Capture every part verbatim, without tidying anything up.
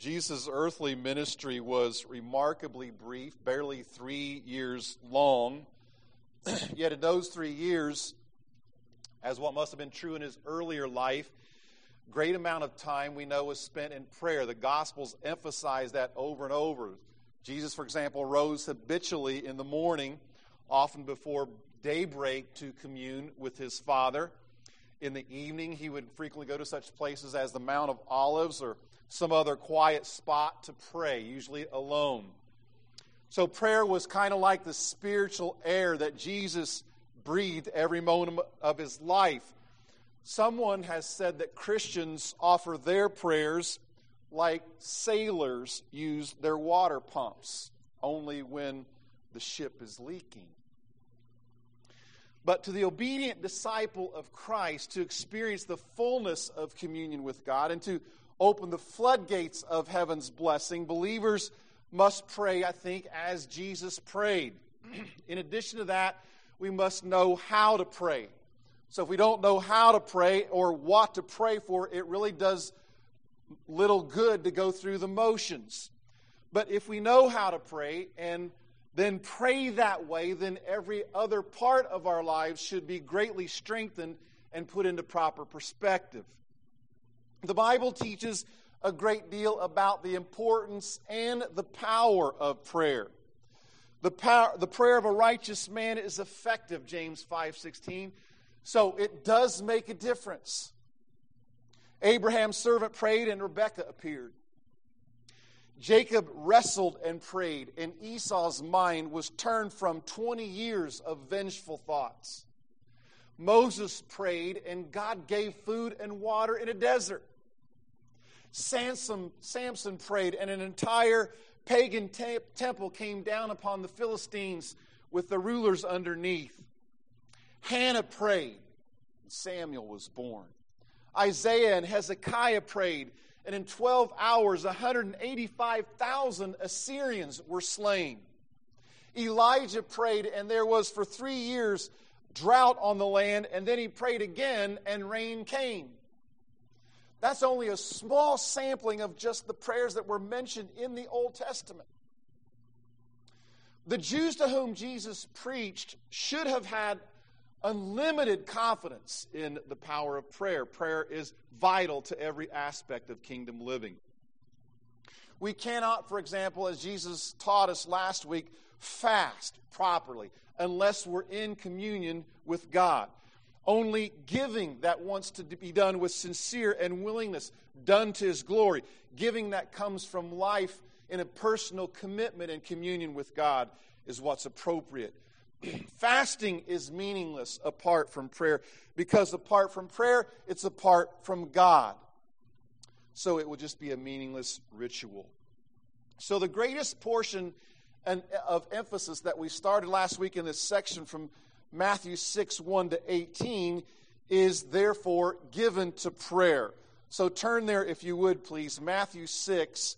Jesus' earthly ministry was remarkably brief, barely three years long. Yet in those three years, as what must have been true in his earlier life, great amount of time we know was spent in prayer. The Gospels emphasize that over and over. Jesus, for example, rose habitually in the morning, often before daybreak, to commune with his Father. In the evening, he would frequently go to such places as the Mount of Olives or some other quiet spot to pray, usually alone. So prayer was kind of like the spiritual air that Jesus breathed every moment of his life. Someone has said that Christians offer their prayers like sailors use their water pumps, only when the ship is leaking. But to the obedient disciple of Christ, to experience the fullness of communion with God and to open the floodgates of heaven's blessing, believers must pray, I think, as Jesus prayed. In addition to that, we must know how to pray. So if we don't know how to pray or what to pray for, it really does little good to go through the motions. But if we know how to pray and then pray that way, then every other part of our lives should be greatly strengthened and put into proper perspective. The Bible teaches a great deal about the importance and the power of prayer. The power, the prayer of a righteous man is effective, James five sixteen. So it does make a difference. Abraham's servant prayed and Rebekah appeared. Jacob wrestled and prayed, and Esau's mind was turned from twenty years of vengeful thoughts. Moses prayed, and God gave food and water in a desert. Samson, Samson prayed, and an entire pagan te- temple came down upon the Philistines with the rulers underneath. Hannah prayed, and Samuel was born. Isaiah and Hezekiah prayed, and in twelve hours, one hundred eighty-five thousand Assyrians were slain. Elijah prayed, and there was for three years drought on the land, and then he prayed again, and rain came. That's only a small sampling of just the prayers that were mentioned in the Old Testament. The Jews to whom Jesus preached should have had unlimited confidence in the power of prayer. Prayer is vital to every aspect of kingdom living. We cannot, for example, as Jesus taught us last week, fast properly unless we're in communion with God. Only giving that wants to be done with sincere and willingness, done to His glory, giving that comes from life in a personal commitment and communion with God is what's appropriate. Fasting is meaningless apart from prayer, because apart from prayer, it's apart from God. So it will just be a meaningless ritual. So the greatest portion of emphasis that we started last week in this section from Matthew six, one to eighteen is therefore given to prayer. So turn there if you would, please. Matthew six.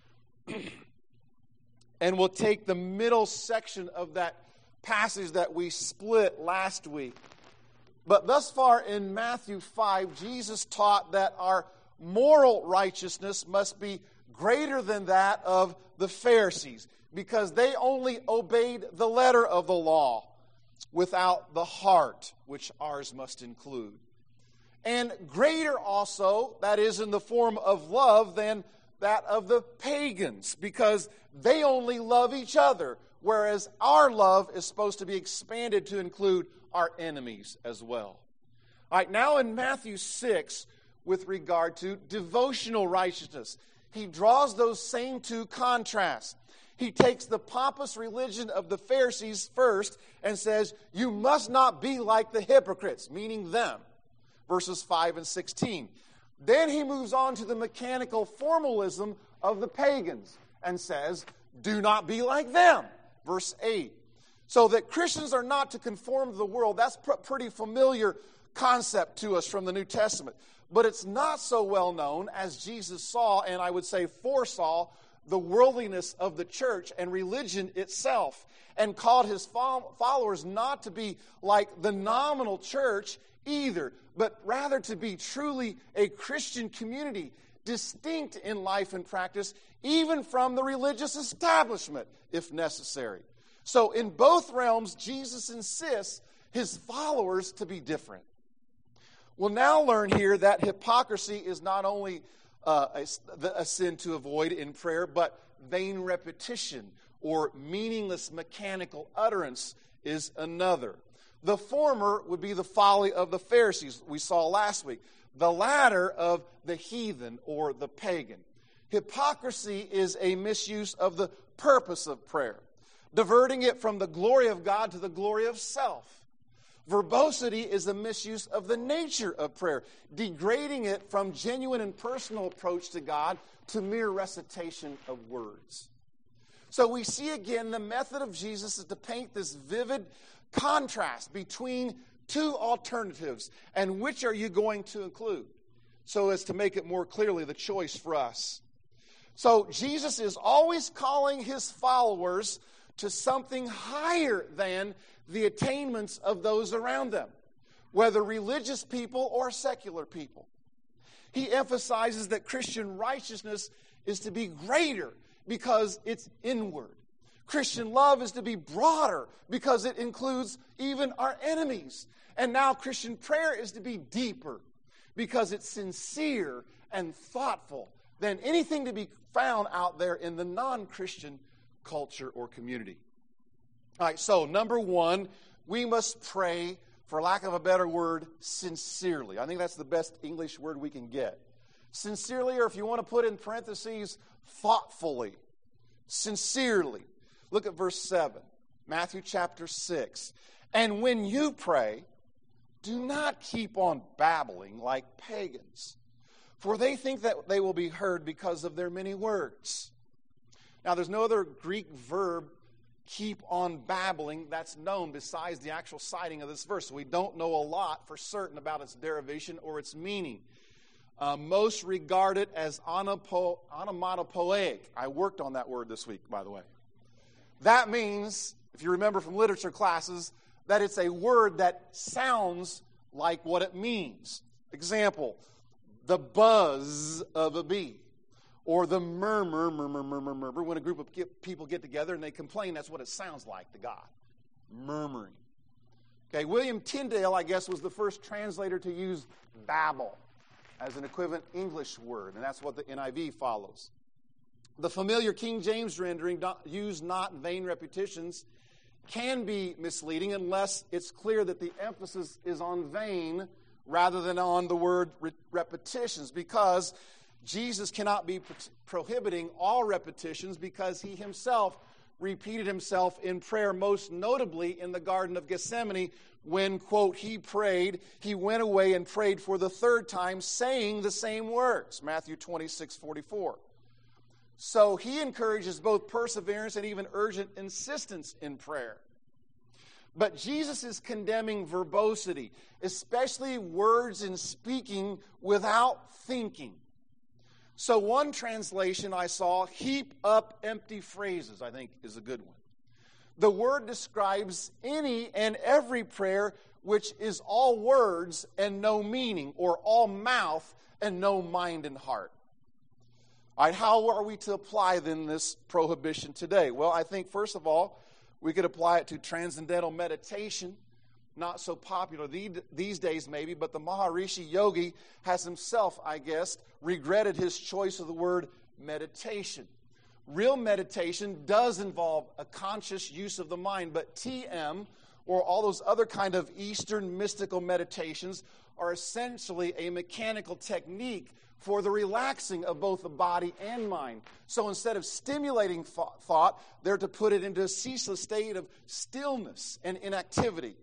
And we'll take the middle section of that passage that we split last week. But thus far in Matthew five, Jesus taught that our moral righteousness must be greater than that of the Pharisees, because they only obeyed the letter of the law without the heart, which ours must include. And greater also, that is in the form of love, than that of the pagans, because they only love each other, whereas our love is supposed to be expanded to include our enemies as well. All right, now in Matthew six, with regard to devotional righteousness, he draws those same two contrasts. He takes the pompous religion of the Pharisees first and says, you must not be like the hypocrites, meaning them, verses five and sixteen. Then he moves on to the mechanical formalism of the pagans and says, do not be like them, verse eight. So that Christians are not to conform to the world, that's a pretty familiar concept to us from the New Testament. But it's not so well known as Jesus saw, and I would say foresaw, the worldliness of the church and religion itself, and called his followers not to be like the nominal church either, but rather to be truly a Christian community, distinct in life and practice, even from the religious establishment, if necessary. So in both realms, Jesus insists his followers to be different. We'll now learn here that hypocrisy is not only uh, a, a sin to avoid in prayer, but vain repetition or meaningless mechanical utterance is another. The former would be the folly of the Pharisees we saw last week. The latter of the heathen or the pagan. Hypocrisy is a misuse of the purpose of prayer, diverting it from the glory of God to the glory of self. Verbosity is a misuse of the nature of prayer, degrading it from genuine and personal approach to God to mere recitation of words. So we see again the method of Jesus is to paint this vivid contrast between two alternatives, and which are you going to include? So as to make it more clearly the choice for us. So Jesus is always calling his followers to something higher than the attainments of those around them, whether religious people or secular people. He emphasizes that Christian righteousness is to be greater because it's inward. Christian love is to be broader because it includes even our enemies. And now Christian prayer is to be deeper because it's sincere and thoughtful than anything to be found out there in the non-Christian culture or community. All right, so number one, we must pray, for lack of a better word, sincerely. I think that's the best English word we can get. Sincerely, or if you want to put in parentheses, thoughtfully. Sincerely. Look at verse seven, Matthew chapter six. And when you pray, do not keep on babbling like pagans, for they think that they will be heard because of their many words. Now, there's no other Greek verb, keep on babbling, that's known besides the actual citing of this verse. So we don't know a lot for certain about its derivation or its meaning. Uh, most regard it as onopo, onomatopoeic. I worked on that word this week, by the way. That means, if you remember from literature classes, that it's a word that sounds like what it means. Example, the buzz of a bee. Or the murmur, murmur, murmur, murmur. When a group of people get together and they complain, that's what it sounds like to God. Murmuring. Okay, William Tyndale, I guess, was the first translator to use babble as an equivalent English word, and that's what the N I V follows. The familiar King James rendering, use not vain repetitions, can be misleading unless it's clear that the emphasis is on vain rather than on the word re- repetitions, because Jesus cannot be pro- prohibiting all repetitions because he himself repeated himself in prayer, most notably in the Garden of Gethsemane when, quote, he prayed, he went away and prayed for the third time, saying the same words, Matthew twenty-six forty-four. So he encourages both perseverance and even urgent insistence in prayer. But Jesus is condemning verbosity, especially words in speaking without thinking. So one translation I saw, heap up empty phrases, I think is a good one. The word describes any and every prayer which is all words and no meaning, or all mouth and no mind and heart. All right, how are we to apply then this prohibition today? Well, I think first of all, we could apply it to transcendental meditation. Not so popular these days maybe, but the Maharishi Yogi has himself, I guess, regretted his choice of the word meditation. Real meditation does involve a conscious use of the mind, but T M, or all those other kind of Eastern mystical meditations, are essentially a mechanical technique for the relaxing of both the body and mind. So instead of stimulating thought, they're to put it into a ceaseless state of stillness and inactivity.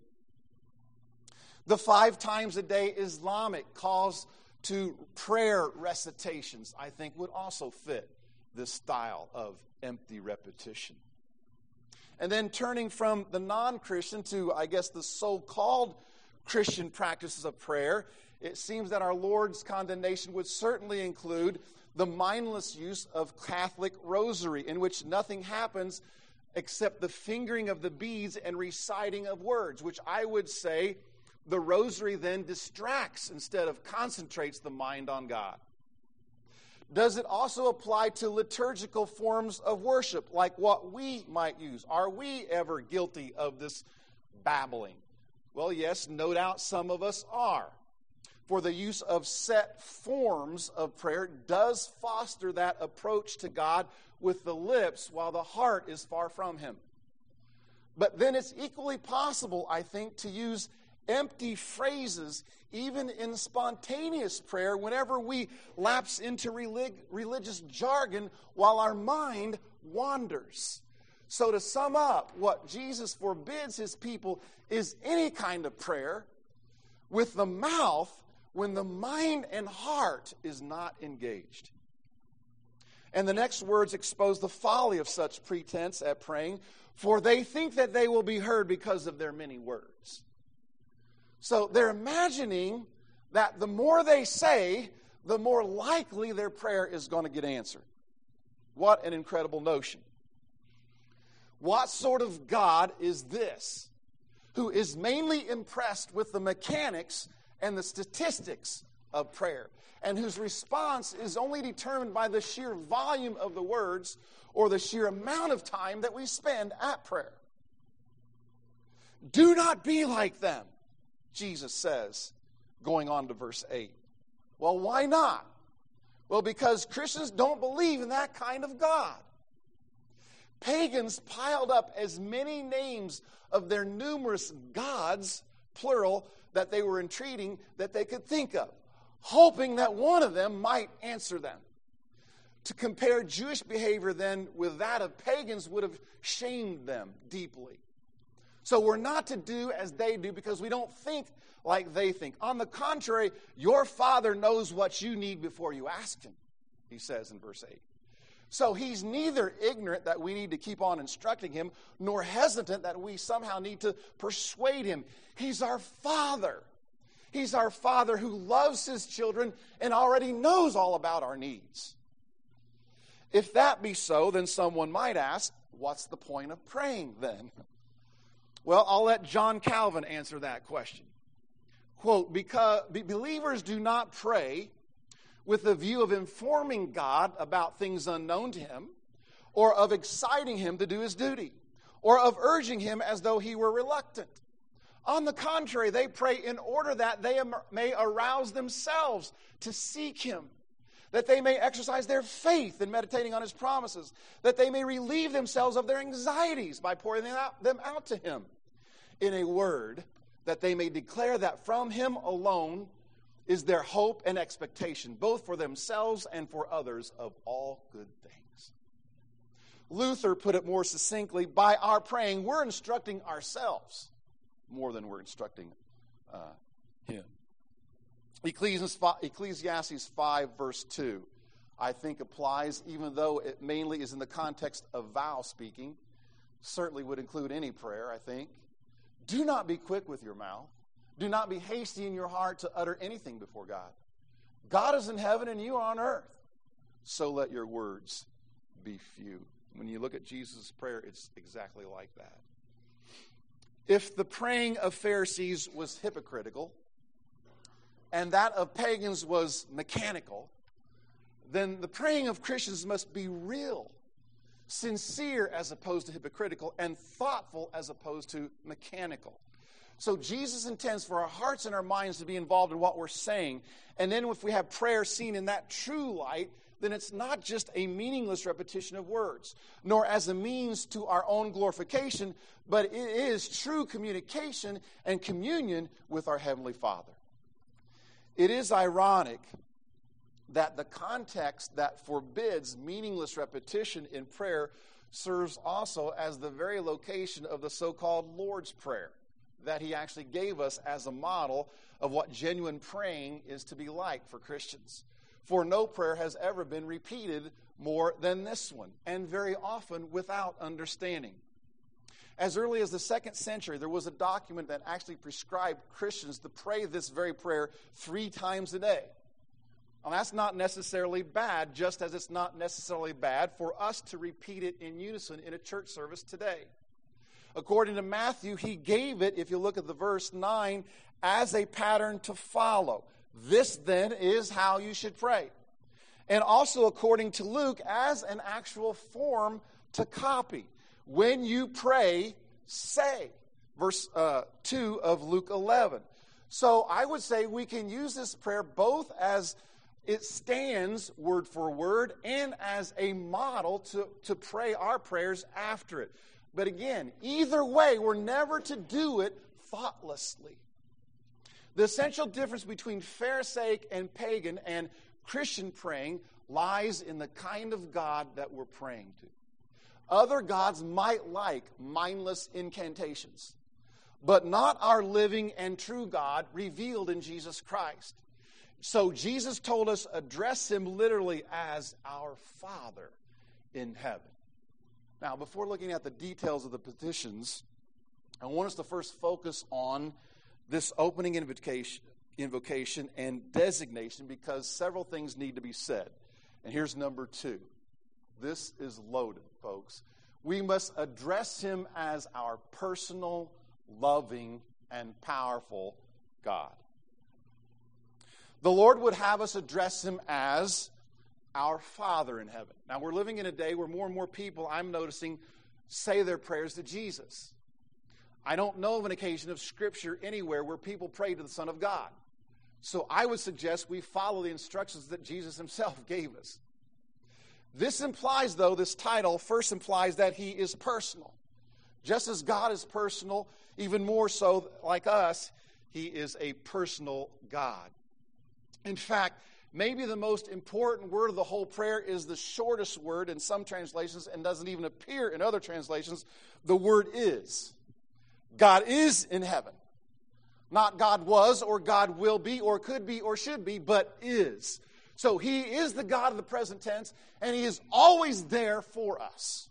The five times a day Islamic calls to prayer recitations, I think, would also fit this style of empty repetition. And then turning from the non-Christian to, I guess, the so-called Christian practices of prayer, it seems that our Lord's condemnation would certainly include the mindless use of Catholic rosary, in which nothing happens except the fingering of the beads and reciting of words, which I would say the rosary then distracts instead of concentrates the mind on God. Does it also apply to liturgical forms of worship, like what we might use? Are we ever guilty of this babbling? Well, yes, no doubt some of us are. For the use of set forms of prayer does foster that approach to God with the lips while the heart is far from Him. But then it's equally possible, I think, to use empty phrases even in spontaneous prayer whenever we lapse into relig- religious jargon while our mind wanders. So to sum up, what Jesus forbids His people is any kind of prayer with the mouth when the mind and heart is not engaged. And the next words expose the folly of such pretense at praying, for they think that they will be heard because of their many words. So they're imagining that the more they say, the more likely their prayer is going to get answered. What an incredible notion. What sort of God is this, who is mainly impressed with the mechanics and the statistics of prayer, and whose response is only determined by the sheer volume of the words or the sheer amount of time that we spend at prayer? Do not be like them, Jesus says, going on to verse eight. Well, why not? Well, because Christians don't believe in that kind of God. Pagans piled up as many names of their numerous gods, plural, that they were entreating that they could think of, hoping that one of them might answer them. To compare Jewish behavior then with that of pagans would have shamed them deeply. So we're not to do as they do because we don't think like they think. On the contrary, your Father knows what you need before you ask Him, He says in verse eight. So He's neither ignorant that we need to keep on instructing Him, nor hesitant that we somehow need to persuade Him. He's our Father. He's our Father who loves His children and already knows all about our needs. If that be so, then someone might ask, what's the point of praying then? Well, I'll let John Calvin answer that question. Quote, because believers do not pray with the view of informing God about things unknown to Him, or of exciting Him to do His duty, or of urging Him as though He were reluctant. On the contrary, they pray in order that they may arouse themselves to seek Him, that they may exercise their faith in meditating on His promises, that they may relieve themselves of their anxieties by pouring them out, them out to Him. In a word, that they may declare that from Him alone is their hope and expectation, both for themselves and for others, of all good things. Luther put it more succinctly, by our praying, we're instructing ourselves more than we're instructing uh, Him. Ecclesiastes five, verse two, I think applies, even though it mainly is in the context of vow speaking. Certainly would include any prayer, I think. Do not be quick with your mouth. Do not be hasty in your heart to utter anything before God. God is in heaven and you are on earth. So let your words be few. When you look at Jesus' prayer, it's exactly like that. If the praying of Pharisees was hypocritical, and that of pagans was mechanical, then the praying of Christians must be real, sincere as opposed to hypocritical, and thoughtful as opposed to mechanical. So Jesus intends for our hearts and our minds to be involved in what we're saying. And then if we have prayer seen in that true light, then it's not just a meaningless repetition of words, nor as a means to our own glorification, but it is true communication and communion with our Heavenly Father. It is ironic that the context that forbids meaningless repetition in prayer serves also as the very location of the so-called Lord's Prayer that He actually gave us as a model of what genuine praying is to be like for Christians. For no prayer has ever been repeated more than this one, and very often without understanding. As early as the second century, there was a document that actually prescribed Christians to pray this very prayer three times a day. And that's not necessarily bad, just as it's not necessarily bad for us to repeat it in unison in a church service today. According to Matthew, He gave it, if you look at the verse nine, as a pattern to follow. This then is how you should pray. and also according to Luke as an actual form to copy. When you pray, say. Verse uh, two of Luke eleven. So I would say we can use this prayer both as it stands word for word and as a model to, to pray our prayers after it. But again, either way, we're never to do it thoughtlessly. The essential difference between Pharisaic and pagan and Christian praying lies in the kind of God that we're praying to. Other gods might like mindless incantations, but not our living and true God revealed in Jesus Christ. So Jesus told us, address him literally as our Father in heaven. Now, before looking at the details of the petitions, I want us to first focus on this opening invocation, invocation and designation, because several things need to be said. And here's number two. This is loaded, folks. We must address him as our personal, loving, and powerful God. The Lord would have us address him as our Father in heaven. Now, we're living in a day where more and more people, I'm noticing, say their prayers to Jesus. I don't know of an occasion of Scripture anywhere where people pray to the Son of God. So I would suggest we follow the instructions that Jesus himself gave us. This implies, though, this title first implies that he is personal. Just as God is personal, even more so like us, he is a personal God. In fact, maybe the most important word of the whole prayer is the shortest word in some translations and doesn't even appear in other translations. The word is. God is in heaven. Not God was or God will be or could be or should be, but is. So he is the God of the present tense, and he is always there for us.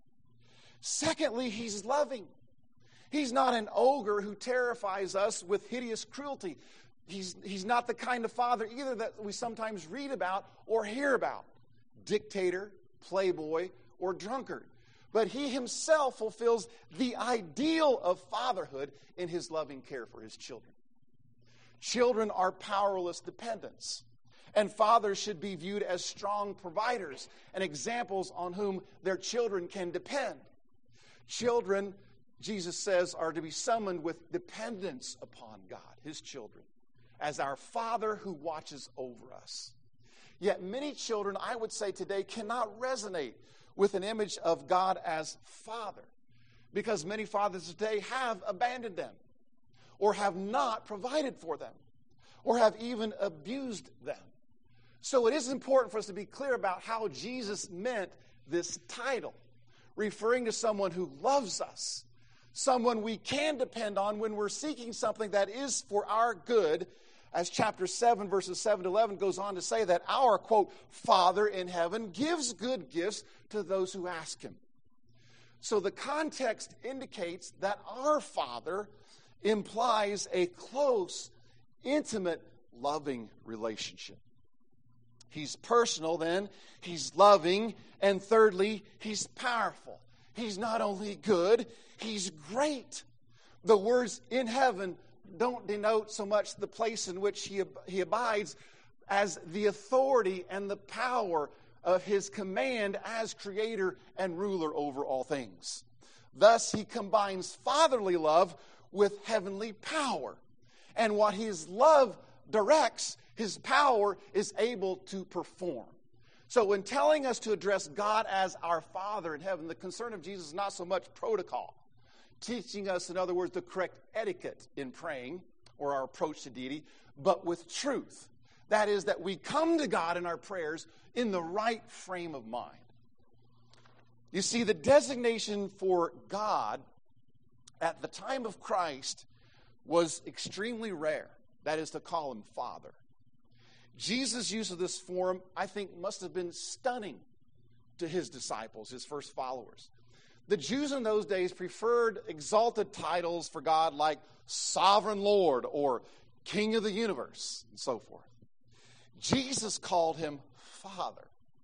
Secondly, he's loving. He's not an ogre who terrifies us with hideous cruelty. He's, he's not the kind of father either that we sometimes read about or hear about. Dictator, playboy, or drunkard. But he himself fulfills the ideal of fatherhood in his loving care for his children. Children are powerless dependents, and fathers should be viewed as strong providers and examples on whom their children can depend. Children, Jesus says, are to be summoned with dependence upon God, his children, as our Father who watches over us. Yet many children, I would say today, cannot resonate with an image of God as Father, because many fathers today have abandoned them, or have not provided for them, or have even abused them. So it is important for us to be clear about how Jesus meant this title, referring to someone who loves us, someone we can depend on when we're seeking something that is for our good, as chapter seven, verses seven to eleven goes on to say that our, quote, Father in heaven gives good gifts to those who ask him. So the context indicates that our Father implies a close, intimate, loving relationship. He's personal, then. He's loving. And thirdly, he's powerful. He's not only good, he's great. The words in heaven don't denote so much the place in which he, he abides as the authority and the power of his command as creator and ruler over all things. Thus, he combines fatherly love with heavenly power. And what his love directs, his power is able to perform. So in telling us to address God as our Father in heaven, the concern of Jesus is not so much protocol, teaching us, in other words, the correct etiquette in praying or our approach to deity, but with truth. That is, that we come to God in our prayers in the right frame of mind. You see, the designation for God at the time of Christ was extremely rare. That is to call him Father. Jesus' use of this form, I think, must have been stunning to his disciples, his first followers. The Jews in those days preferred exalted titles for God like Sovereign Lord or King of the Universe and so forth. Jesus called him Father.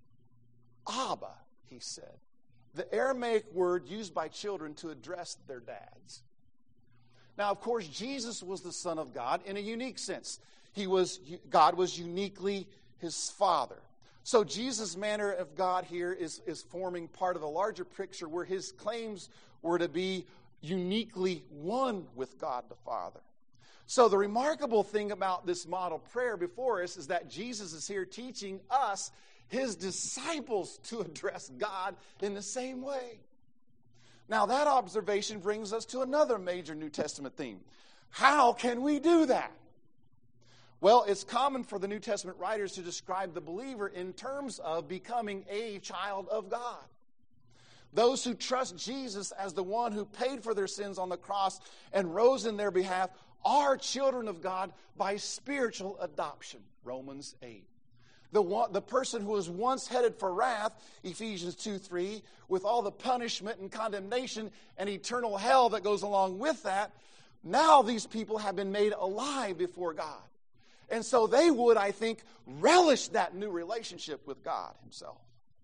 Abba, he said. The Aramaic word used by children to address their dads. Now, of course, Jesus was the Son of God in a unique sense. He was, God was uniquely his Father. So Jesus' manner of God here is, is forming part of the larger picture where his claims were to be uniquely one with God the Father. So the remarkable thing about this model prayer before us is that Jesus is here teaching us, his disciples, to address God in the same way. Now that observation brings us to another major New Testament theme. How can we do that? Well, it's common for the New Testament writers to describe the believer in terms of becoming a child of God. Those who trust Jesus as the one who paid for their sins on the cross and rose in their behalf are children of God by spiritual adoption. Romans eight. The, one, the person who was once headed for wrath, Ephesians two three, with all the punishment and condemnation and eternal hell that goes along with that, now these people have been made alive before God. And so they would, I think, relish that new relationship with God himself.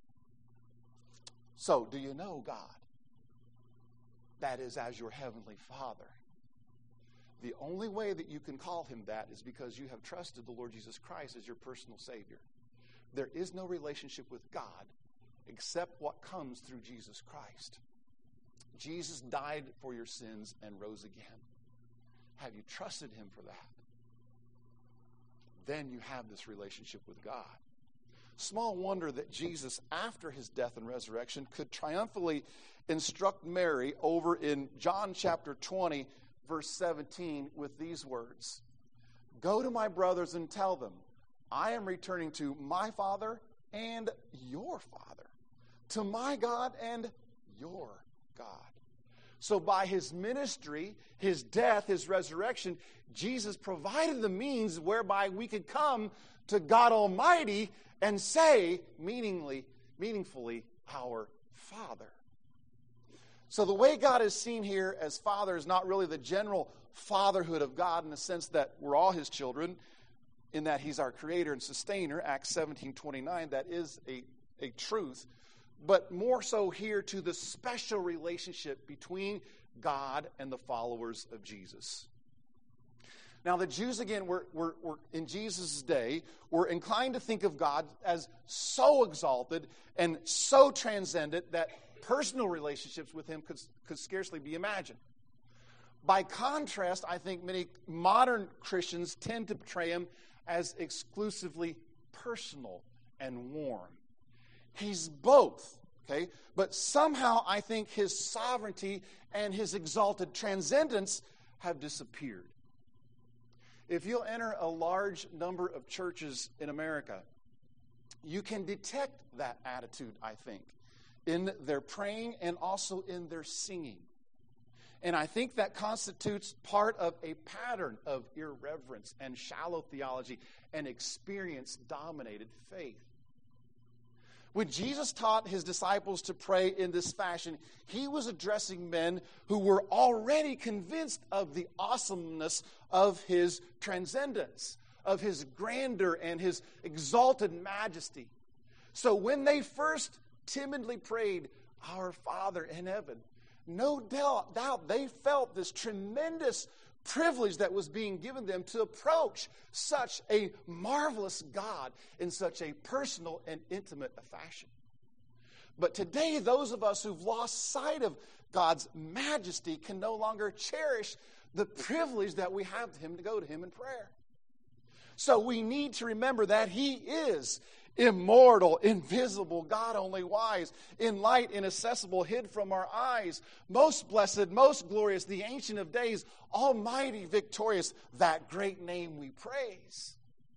So, do you know God? That is, as your heavenly Father. The only way that you can call him that is because you have trusted the Lord Jesus Christ as your personal Savior. There is no relationship with God except what comes through Jesus Christ. Jesus died for your sins and rose again. Have you trusted him for that? Then you have this relationship with God. Small wonder that Jesus, after his death and resurrection, could triumphantly instruct Mary over in John chapter twenty, verse seventeen, with these words. Go to my brothers and tell them, I am returning to my Father and your Father, to my God and your God. So by his ministry, his death, his resurrection, Jesus provided the means whereby we could come to God Almighty and say, meaningly, meaningfully, our Father. So the way God is seen here as Father is not really the general fatherhood of God in the sense that we're all his children, in that he's our creator and sustainer, Acts seventeen twenty-nine, that is a, a truth, but more so here to the special relationship between God and the followers of Jesus. Now, the Jews, again, were, were, were in Jesus' day, were inclined to think of God as so exalted and so transcendent that personal relationships with him could, could scarcely be imagined. By contrast, I think many modern Christians tend to portray him as exclusively personal and warm. He's both, okay? But somehow I think his sovereignty and his exalted transcendence have disappeared. If you'll enter a large number of churches in America, you can detect that attitude, I think, in their praying and also in their singing. And I think that constitutes part of a pattern of irreverence and shallow theology and experience-dominated faith. When Jesus taught his disciples to pray in this fashion, he was addressing men who were already convinced of the awesomeness of his transcendence, of his grandeur and his exalted majesty. So when they first timidly prayed, Our Father in heaven, no doubt, doubt they felt this tremendous privilege that was being given them to approach such a marvelous God in such a personal and intimate fashion. But today, those of us who've lost sight of God's majesty can no longer cherish the privilege that we have to him to go to him in prayer. So we need to remember that he is immortal, invisible, God only wise, in light, inaccessible, hid from our eyes, most blessed, most glorious, the Ancient of Days, almighty, victorious, that great name we praise.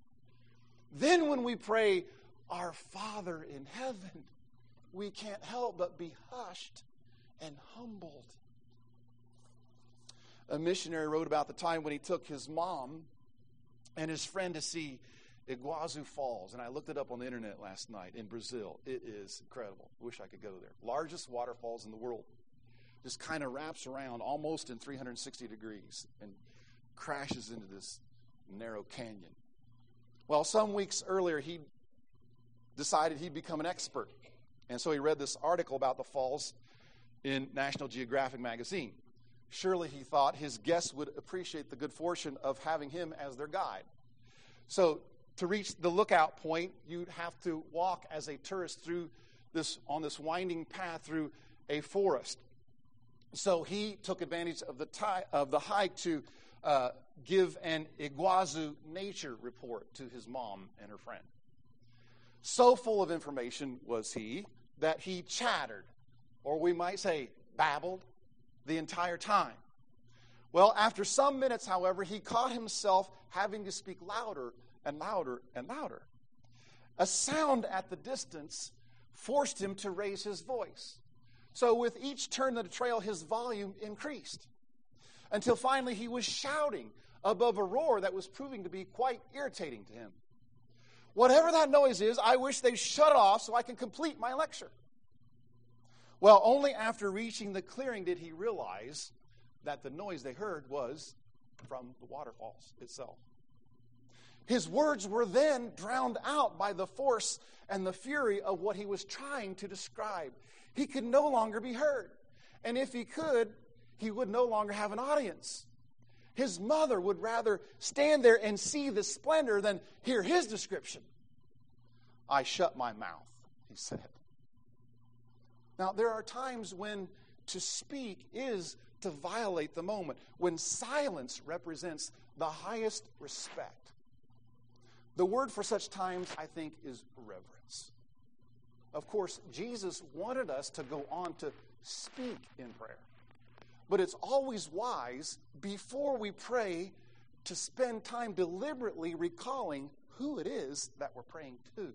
Then when we pray, Our Father in heaven, we can't help but be hushed and humbled. A missionary wrote about the time when he took his mom and his friend to see Iguazu Falls, and I looked it up on the internet last night in Brazil. It is incredible. Wish I could go there. Largest waterfalls in the world. Just kind of wraps around almost in three hundred sixty degrees and crashes into this narrow canyon. Well, some weeks earlier, he decided he'd become an expert. And so he read this article about the falls in National Geographic magazine. Surely he thought his guests would appreciate the good fortune of having him as their guide. So to reach the lookout point, you'd have to walk as a tourist through this on this winding path through a forest. So he took advantage of the ti- of the hike to uh, give an Iguazu nature report to his mom and her friend. So full of information was he that he chattered, or we might say babbled, the entire time. Well, after some minutes, however, he caught himself having to speak louder and louder and louder. A sound at the distance forced him to raise his voice. So with each turn of the trail, his volume increased, until finally he was shouting above a roar that was proving to be quite irritating to him. Whatever that noise is, I wish they'd shut it off so I can complete my lecture. Well, only after reaching the clearing did he realize that the noise they heard was from the waterfalls itself. His words were then drowned out by the force and the fury of what he was trying to describe. He could no longer be heard. And if he could, he would no longer have an audience. His mother would rather stand there and see the splendor than hear his description. I shut my mouth, he said. Now, there are times when to speak is to violate the moment, when silence represents the highest respect. The word for such times, I think, is reverence. Of course, Jesus wanted us to go on to speak in prayer. But it's always wise, before we pray, to spend time deliberately recalling who it is that we're praying to.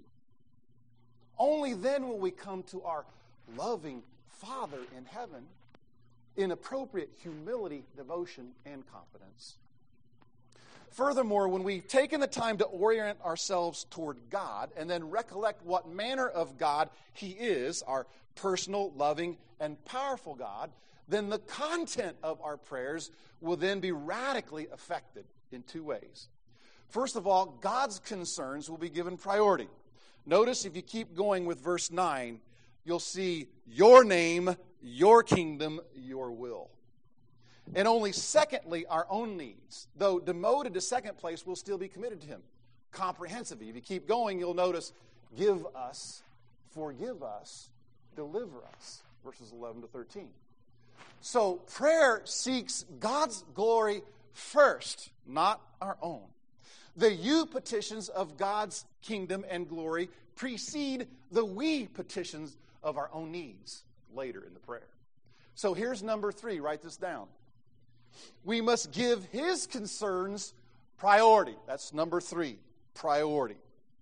Only then will we come to our loving Father in heaven in appropriate humility, devotion, and confidence. Furthermore, when we've taken the time to orient ourselves toward God and then recollect what manner of God He is, our personal, loving, and powerful God, then the content of our prayers will then be radically affected in two ways. First of all, God's concerns will be given priority. Notice if you keep going with verse nine, you'll see your name, your kingdom, your will. And only secondly, our own needs, though demoted to second place, will still be committed to Him comprehensively. If you keep going, you'll notice, give us, forgive us, deliver us, verses eleven to thirteen. So prayer seeks God's glory first, not our own. The you petitions of God's kingdom and glory precede the we petitions of our own needs later in the prayer. So here's number three. Write this down. We must give His concerns priority. That's number three, priority.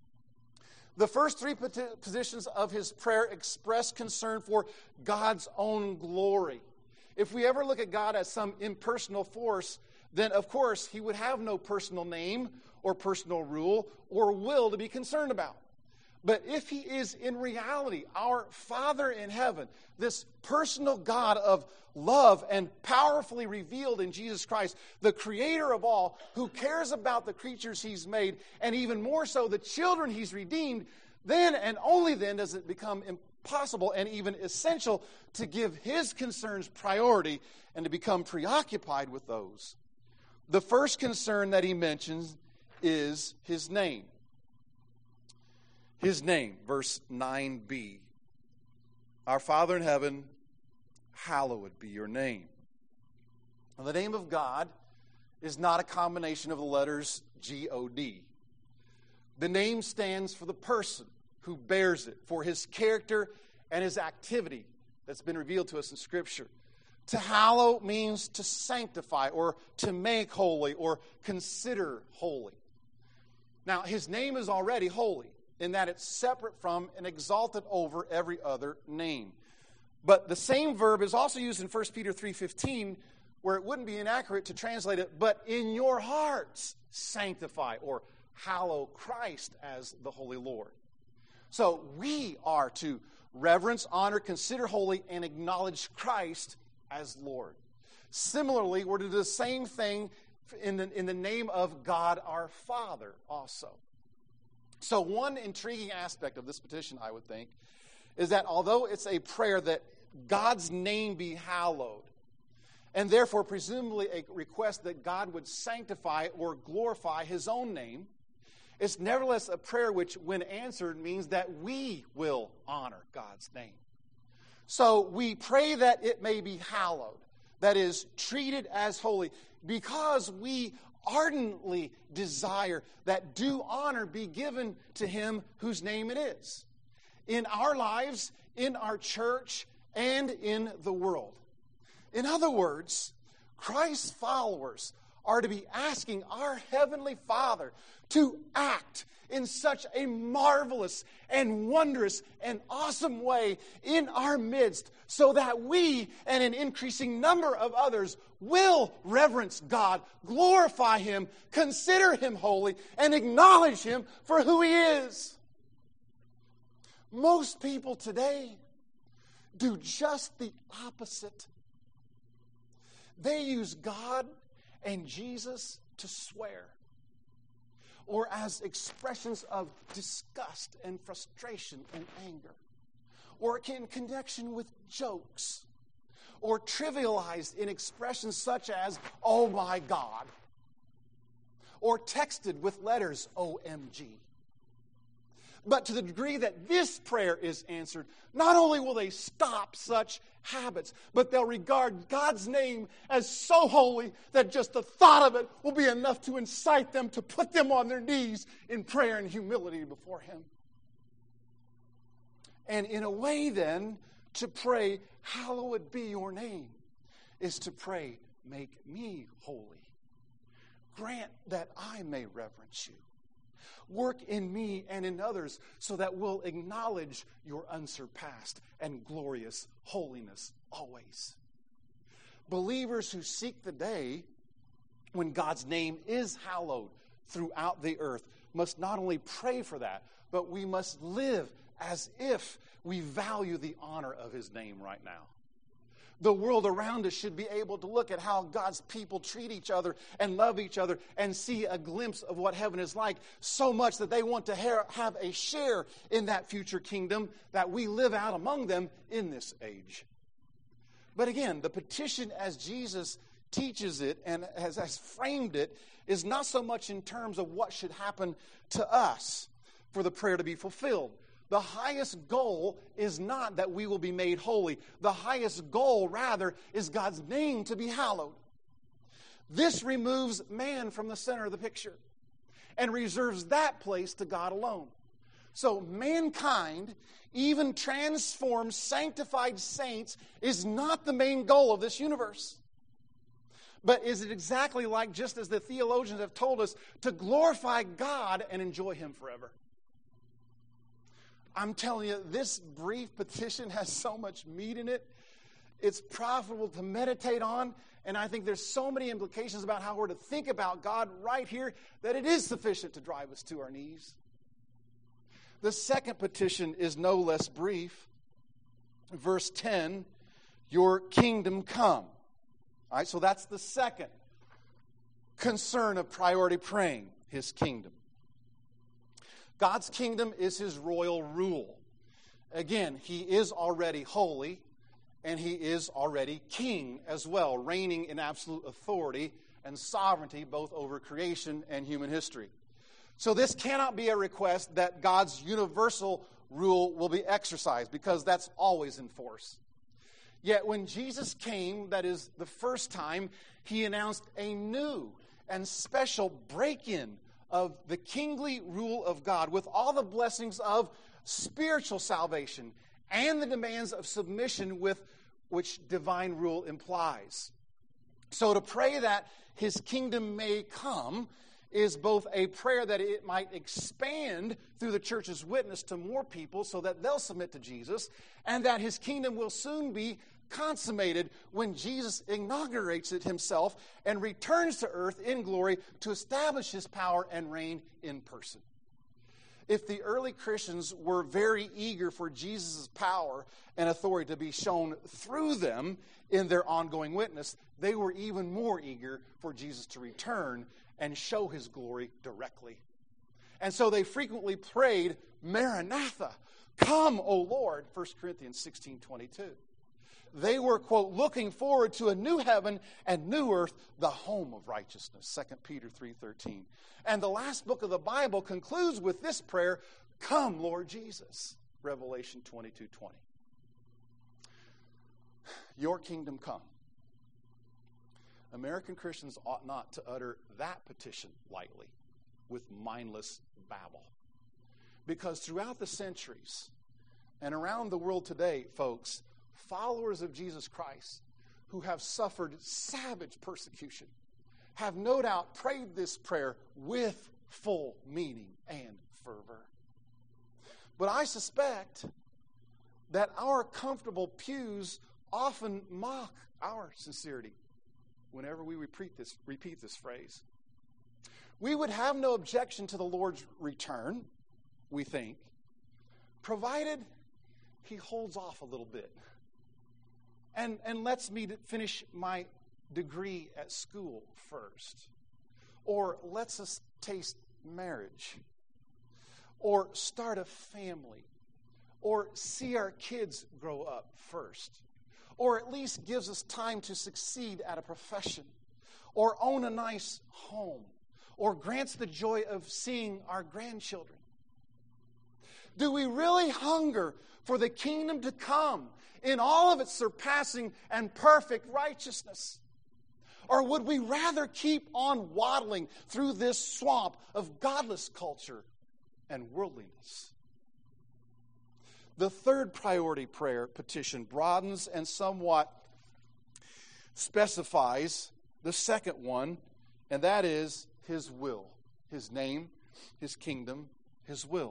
The first three positions of his prayer express concern for God's own glory. If we ever look at God as some impersonal force, then of course He would have no personal name or personal rule or will to be concerned about. But if He is in reality our Father in heaven, this personal God of love and powerfully revealed in Jesus Christ, the Creator of all, who cares about the creatures He's made, and even more so the children He's redeemed, then and only then does it become impossible and even essential to give His concerns priority and to become preoccupied with those. The first concern that he mentions is His name. His name, verse nine b. Our Father in heaven, hallowed be your name. Now, the name of God is not a combination of the letters G O D. The name stands for the person who bears it, for His character and His activity that's been revealed to us in Scripture. To hallow means to sanctify or to make holy or consider holy. Now, His name is already holy in that it's separate from and exalted over every other name. But the same verb is also used in First Peter three fifteen, where it wouldn't be inaccurate to translate it, but in your hearts sanctify or hallow Christ as the Holy Lord. So we are to reverence, honor, consider holy, and acknowledge Christ as Lord. Similarly, we're to do the same thing in the, in the name of God our Father also. So one intriguing aspect of this petition, I would think, is that although it's a prayer that God's name be hallowed, and therefore presumably a request that God would sanctify or glorify His own name, It's nevertheless a prayer which, when answered, means that we will honor God's name. So we pray that it may be hallowed, that is, treated as holy, because we ardently desire that due honor be given to him whose name it is, in our lives, in our church, and in the world. In other words, Christ's followers are to be asking our Heavenly Father to act in such a marvelous and wondrous and awesome way in our midst, so that we and an increasing number of others will reverence God, glorify him, consider him holy, and acknowledge him for who he is. Most people today do just the opposite. They use God and Jesus to swear, or as expressions of disgust and frustration and anger, or in connection with jokes, or trivialized in expressions such as, oh my God, or texted with letters, O M G. But to the degree that this prayer is answered, not only will they stop such habits, but they'll regard God's name as so holy that just the thought of it will be enough to incite them to put them on their knees in prayer and humility before him. And in a way then, to pray, hallowed be your name, is to pray, make me holy. Grant that I may reverence you. Work in me and in others so that we'll acknowledge your unsurpassed and glorious holiness always. Believers who seek the day when God's name is hallowed throughout the earth must not only pray for that, but we must live as if we value the honor of his name right now. The world around us should be able to look at how God's people treat each other and love each other and see a glimpse of what heaven is like, so much that they want to have a share in that future kingdom that we live out among them in this age. But again, the petition as Jesus teaches it and has, has framed it is not so much in terms of what should happen to us for the prayer to be fulfilled. The highest goal is not that we will be made holy. The highest goal, rather, is God's name to be hallowed. This removes man from the center of the picture and reserves that place to God alone. So mankind, even transformed, sanctified saints, is not the main goal of this universe. But is it exactly like, just as the theologians have told us, to glorify God and enjoy him forever? I'm telling you, this brief petition has so much meat in it. It's profitable to meditate on, and I think there's so many implications about how we're to think about God right here that it is sufficient to drive us to our knees. The second petition is no less brief. Verse ten, your kingdom come. All right, so that's the second concern of priority praying, his kingdom. God's kingdom is his royal rule. Again, he is already holy, and he is already king as well, reigning in absolute authority and sovereignty both over creation and human history. So this cannot be a request that God's universal rule will be exercised, because that's always in force. Yet when Jesus came, that is the first time, he announced a new and special break-in of the kingly rule of God, with all the blessings of spiritual salvation and the demands of submission with which divine rule implies. So to pray that his kingdom may come is both a prayer that it might expand through the church's witness to more people so that they'll submit to Jesus, and that his kingdom will soon be consummated when Jesus inaugurates it himself and returns to earth in glory to establish his power and reign in person. If the early Christians were very eager for Jesus' power and authority to be shown through them in their ongoing witness, they were even more eager for Jesus to return and show his glory directly. And so they frequently prayed, Maranatha, come, O Lord, First Corinthians sixteen twenty-two. They were, quote, looking forward to a new heaven and new earth, the home of righteousness, Second Peter three thirteen. And the last book of the Bible concludes with this prayer, come, Lord Jesus, Revelation twenty-two twenty. Your kingdom come. American Christians ought not to utter that petition lightly with mindless babble. Because throughout the centuries and around the world today, folks, followers of Jesus Christ who have suffered savage persecution have no doubt prayed this prayer with full meaning and fervor. But I suspect that our comfortable pews often mock our sincerity whenever we repeat this, repeat this phrase. We would have no objection to the Lord's return, we think, provided he holds off a little bit and, and lets me finish my degree at school first, or lets us taste marriage, or start a family, or see our kids grow up first, or at least gives us time to succeed at a profession, or own a nice home, or grants the joy of seeing our grandchildren. Do we really hunger for the kingdom to come in all of its surpassing and perfect righteousness? Or would we rather keep on waddling through this swamp of godless culture and worldliness? The third priority prayer petition broadens and somewhat specifies the second one, and that is his will, his name, his kingdom, his will.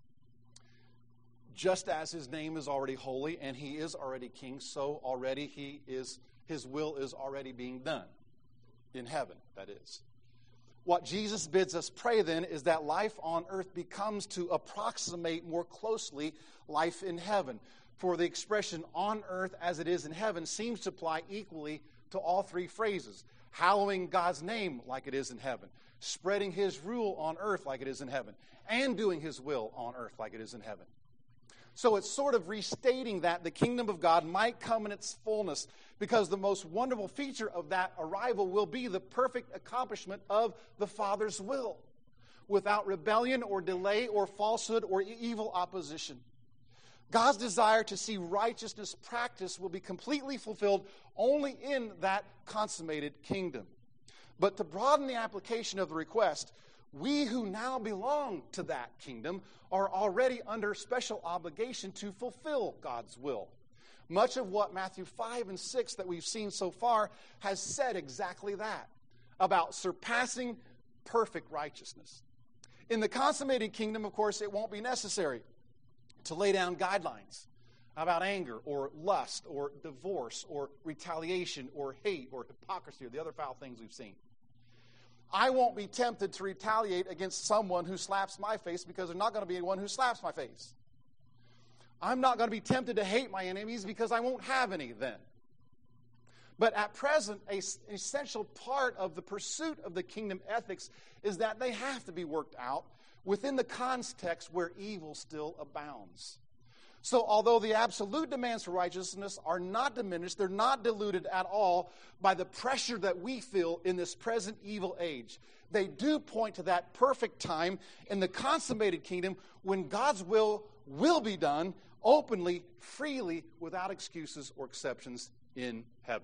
Just as his name is already holy and he is already king, so already he is, his will is already being done in heaven, that is. What Jesus bids us pray then is that life on earth becomes to approximate more closely life in heaven. For the expression on earth as it is in heaven seems to apply equally to all three phrases. Hallowing God's name like it is in heaven, spreading his rule on earth like it is in heaven, and doing his will on earth like it is in heaven. So it's sort of restating that the kingdom of God might come in its fullness, because the most wonderful feature of that arrival will be the perfect accomplishment of the Father's will, without rebellion or delay or falsehood or evil opposition. God's desire to see righteousness practiced will be completely fulfilled only in that consummated kingdom. But to broaden the application of the request, we who now belong to that kingdom are already under special obligation to fulfill God's will. Much of what Matthew five and six that we've seen so far has said exactly that, about surpassing perfect righteousness. In the consummated kingdom, of course, it won't be necessary to lay down guidelines about anger or lust or divorce or retaliation or hate or hypocrisy or the other foul things we've seen. I won't be tempted to retaliate against someone who slaps my face, because there's not going to be anyone who slaps my face. I'm not going to be tempted to hate my enemies because I won't have any then. But at present, an essential part of the pursuit of the kingdom ethics is that they have to be worked out within the context where evil still abounds. So although the absolute demands for righteousness are not diminished, they're not diluted at all by the pressure that we feel in this present evil age. They do point to that perfect time in the consummated kingdom when God's will will be done openly, freely, without excuses or exceptions in heaven.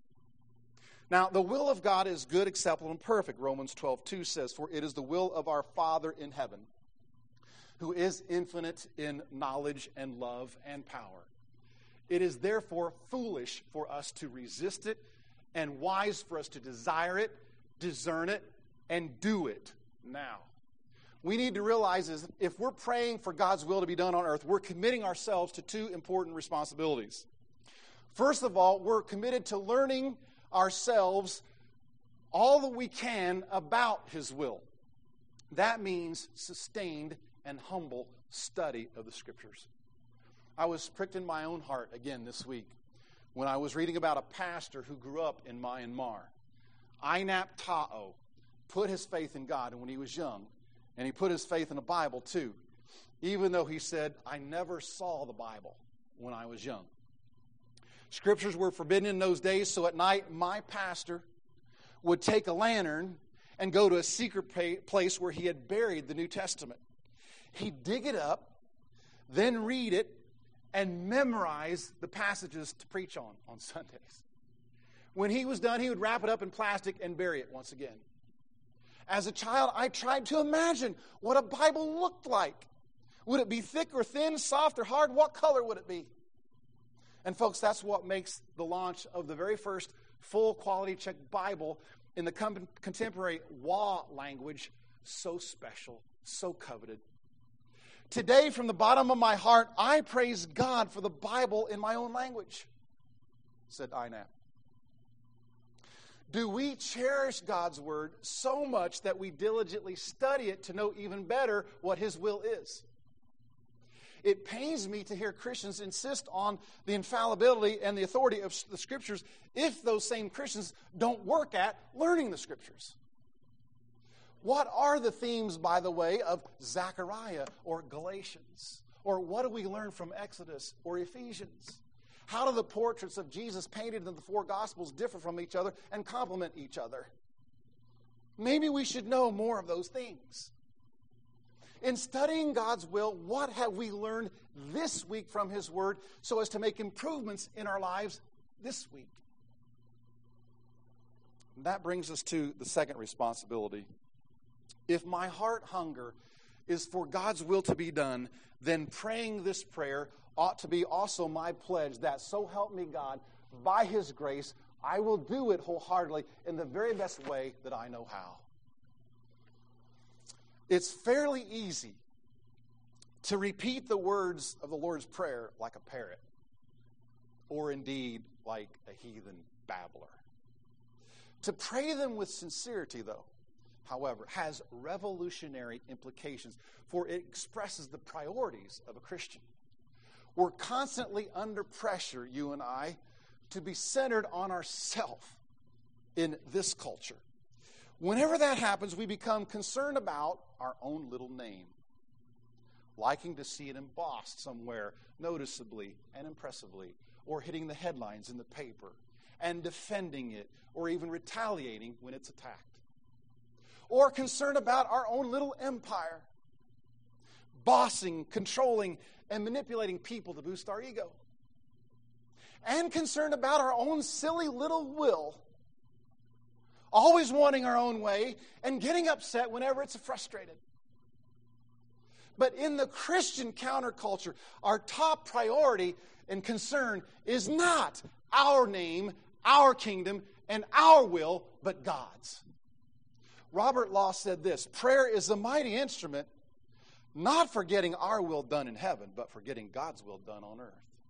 Now, the will of God is good, acceptable, and perfect. Romans twelve two says, "For it is the will of our Father in heaven, who is infinite in knowledge and love and power. It is therefore foolish for us to resist it, and wise for us to desire it, discern it, and do it now." We need to realize is if we're praying for God's will to be done on earth, we're committing ourselves to two important responsibilities. First of all, we're committed to learning ourselves all that we can about his will. That means sustained and humble study of the Scriptures. I was pricked in my own heart again this week when I was reading about a pastor who grew up in Myanmar. Ainap Ta'o put his faith in God when he was young, and he put his faith in the Bible too, even though he said, "I never saw the Bible when I was young." Scriptures were forbidden in those days, so at night my pastor would take a lantern and go to a secret place where he had buried the New Testament. He'd dig it up, then read it, and memorize the passages to preach on on Sundays. When he was done, he would wrap it up in plastic and bury it once again. As a child, I tried to imagine what a Bible looked like. Would it be thick or thin, soft or hard? What color would it be? And folks, that's what makes the launch of the very first full quality check Bible in the contemporary W A language so special, so coveted. Today, from the bottom of my heart, I praise God for the Bible in my own language, said I N A P. Do we cherish God's Word so much that we diligently study it to know even better what His will is? It pains me to hear Christians insist on the infallibility and the authority of the Scriptures if those same Christians don't work at learning the Scriptures. What are the themes, by the way, of Zechariah or Galatians? Or what do we learn from Exodus or Ephesians? How do the portraits of Jesus painted in the four Gospels differ from each other and complement each other? Maybe we should know more of those things. In studying God's will, what have we learned this week from His Word so as to make improvements in our lives this week? And that brings us to the second responsibility. If my heart hunger is for God's will to be done, then praying this prayer ought to be also my pledge that, so help me God, by His grace, I will do it wholeheartedly in the very best way that I know how. It's fairly easy to repeat the words of the Lord's Prayer like a parrot, or indeed like a heathen babbler. To pray them with sincerity, though, however, has revolutionary implications, for it expresses the priorities of a Christian. We're constantly under pressure, you and I, to be centered on ourselves in this culture. Whenever that happens, we become concerned about our own little name, liking to see it embossed somewhere noticeably and impressively, or hitting the headlines in the paper, and defending it, or even retaliating when it's attacked. Or concerned about our own little empire, bossing, controlling, and manipulating people to boost our ego. And concerned about our own silly little will, always wanting our own way and getting upset whenever it's frustrated. But in the Christian counterculture, our top priority and concern is not our name, our kingdom, and our will, but God's. Robert Law said this: prayer is a mighty instrument, not for getting our will done in heaven, but for getting God's will done on earth.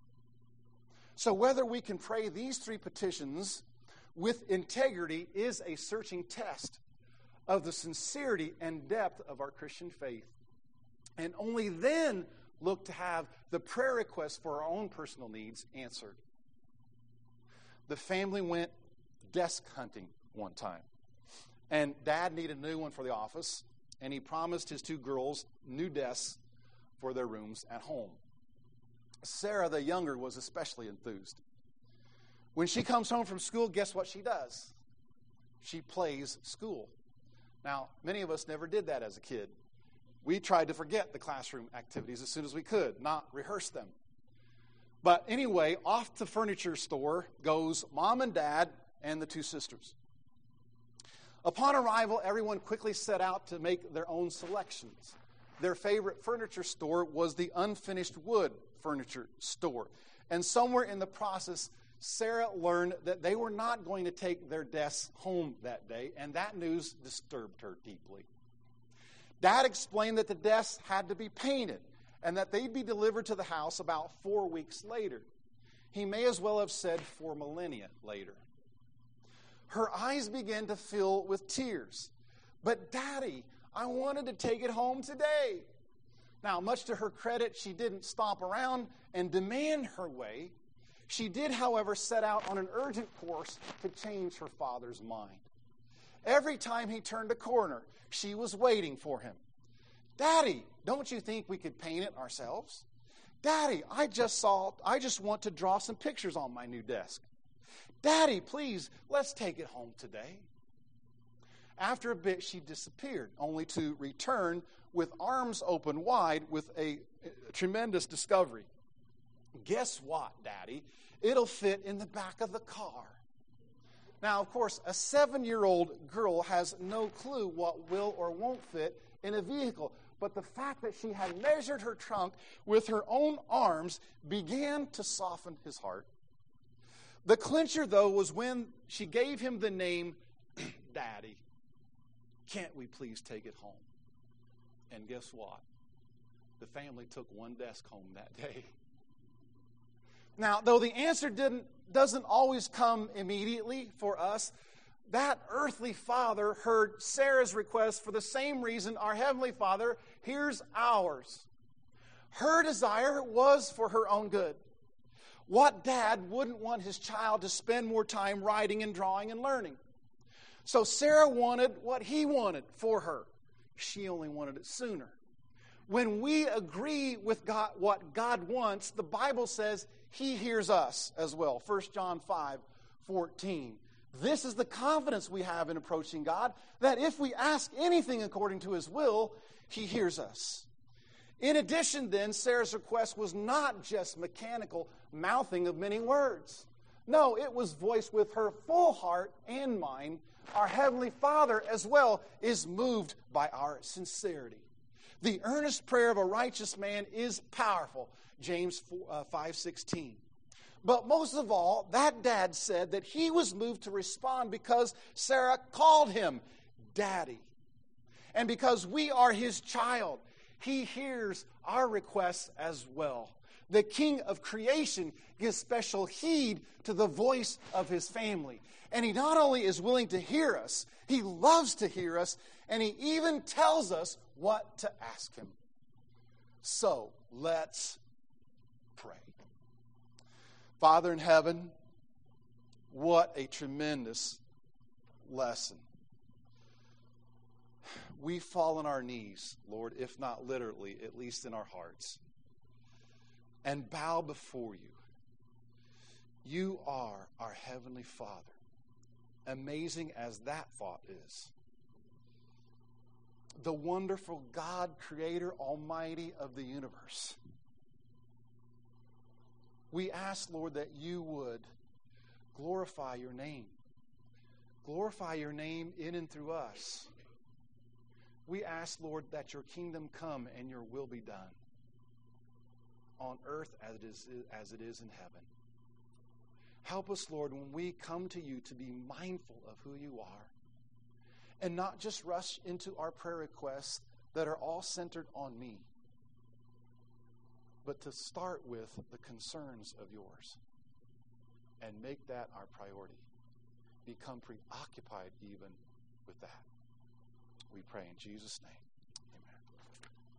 So whether we can pray these three petitions with integrity is a searching test of the sincerity and depth of our Christian faith. And only then look to have the prayer requests for our own personal needs answered. The family went desk hunting one time. And Dad needed a new one for the office, and he promised his two girls new desks for their rooms at home. Sarah, the younger, was especially enthused. When she comes home from school, guess what she does? She plays school. Now, many of us never did that as a kid. We tried to forget the classroom activities as soon as we could, not rehearse them. But anyway, off to the furniture store goes Mom and Dad and the two sisters. Upon arrival, everyone quickly set out to make their own selections. Their favorite furniture store was the Unfinished Wood Furniture Store. And somewhere in the process, Sarah learned that they were not going to take their desks home that day, and that news disturbed her deeply. Dad explained that the desks had to be painted and that they'd be delivered to the house about four weeks later. He may as well have said four millennia later. Her eyes began to fill with tears. But Daddy, I wanted to take it home today. Now, much to her credit, she didn't stomp around and demand her way. She did, however, set out on an urgent course to change her father's mind. Every time he turned a corner, she was waiting for him. Daddy, don't you think we could paint it ourselves? Daddy, I just saw, I just want to draw some pictures on my new desk. Daddy, please, let's take it home today. After a bit, she disappeared, only to return with arms open wide with a, a tremendous discovery. Guess what, Daddy? It'll fit in the back of the car. Now, of course, a seven-year-old girl has no clue what will or won't fit in a vehicle. But the fact that she had measured her trunk with her own arms began to soften his heart. The clincher, though, was when she gave him the name Daddy. Can't we please take it home? And guess what? The family took one desk home that day. Now, though the answer didn't doesn't always come immediately for us, that earthly father heard Sarah's request for the same reason our heavenly Father hears ours. Her desire was for her own good. What dad wouldn't want his child to spend more time writing and drawing and learning? So Sarah wanted what he wanted for her. She only wanted it sooner. When we agree with God, what God wants, the Bible says he hears us as well. First John five fourteen. This is the confidence we have in approaching God, that if we ask anything according to his will, he hears us. In addition, then, Sarah's request was not just mechanical mouthing of many words. No, it was voiced with her full heart and mind. Our Heavenly Father, as well, is moved by our sincerity. The earnest prayer of a righteous man is powerful, James five sixteen. But most of all, that dad said that he was moved to respond because Sarah called him Daddy. And because we are his child, he hears our requests as well. The King of creation gives special heed to the voice of his family. And he not only is willing to hear us, he loves to hear us, and he even tells us what to ask him. So, let's pray. Father in heaven, what a tremendous lesson. We fall on our knees, Lord, if not literally, at least in our hearts, and bow before you. You are our Heavenly Father, amazing as that thought is. The wonderful God, Creator, Almighty of the universe. We ask, Lord, that you would glorify your name. Glorify your name in and through us. We ask, Lord, that your kingdom come and your will be done on earth as it is, as it is in heaven. Help us, Lord, when we come to you to be mindful of who you are and not just rush into our prayer requests that are all centered on me, but to start with the concerns of yours and make that our priority. Become preoccupied even with that. We pray in Jesus' name.